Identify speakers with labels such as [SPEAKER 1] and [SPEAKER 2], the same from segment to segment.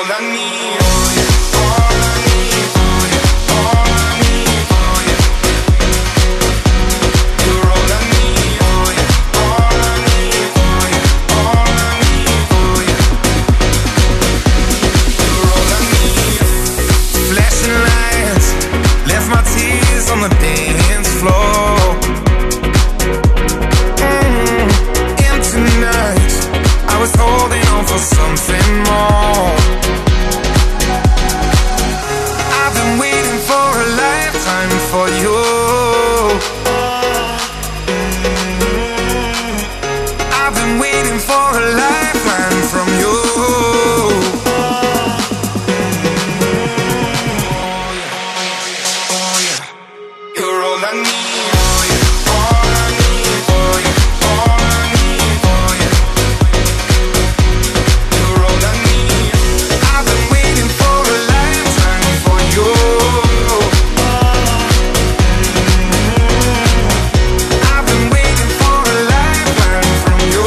[SPEAKER 1] all I need. All I need. All I need. You're all I need. All I need. All I need. You're all I need. Flashing lights left my tears on the dance floor. Empty nights, I was holding on for something more. I've been waiting for a lifetime for you. I've been waiting for a lifeline from you. You're all I need. All I need. All I need. You're all I need. I've been waiting for a lifetime for you. I've been waiting for a lifeline from you.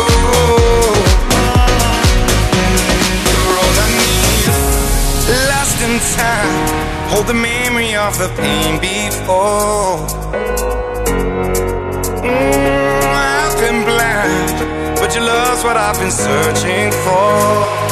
[SPEAKER 1] You're all I need. Lost in time, hold the memory of the pain before. I've been blind, but your love's what I've been searching for.